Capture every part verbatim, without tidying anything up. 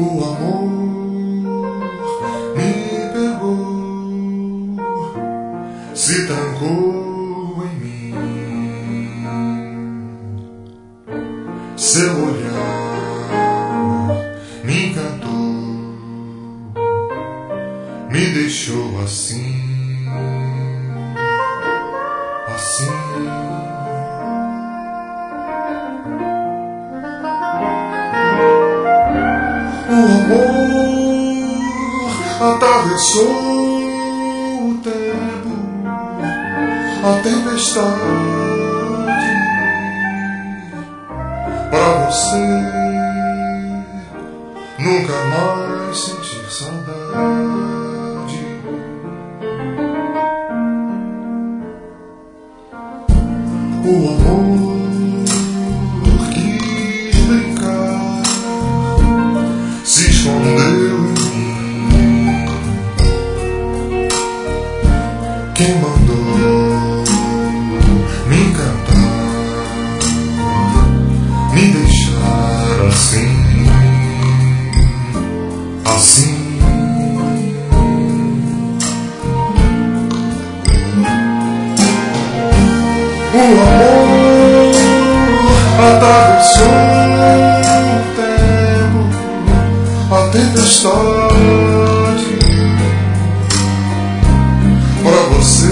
O amor me pegou, se trancou em mim. Seu olhar me encantou, me deixou assim, assim. O amor atravessou o tempo, a tempestade, pra você nunca mais sentir saudade. O amor quis brincar, se escondeu em mim. Quem mandou me encantar, me deixar assim, assim. O amor atravessou o tempo, a tempestade, pra você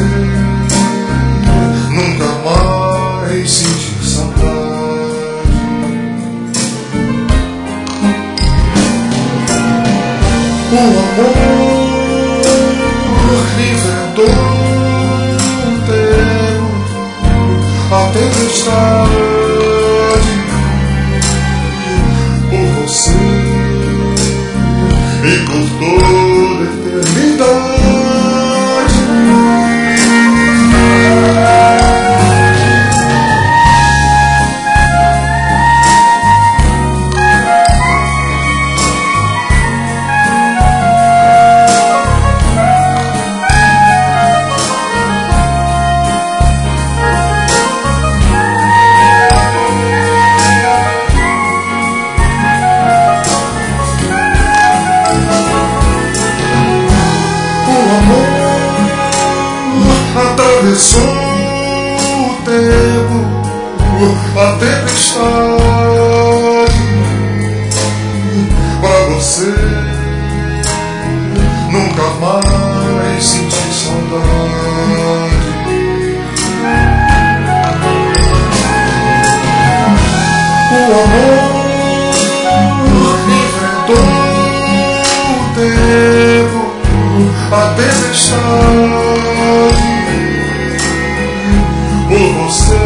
nunca mais sentir saudade. O amor inventou o tempo, a tempestade, por você e por toda a eternidade. Atravessou o tempo, a tempestade, pra você nunca mais sentir saudade. O amor inventou o tempo, a tempestade, por você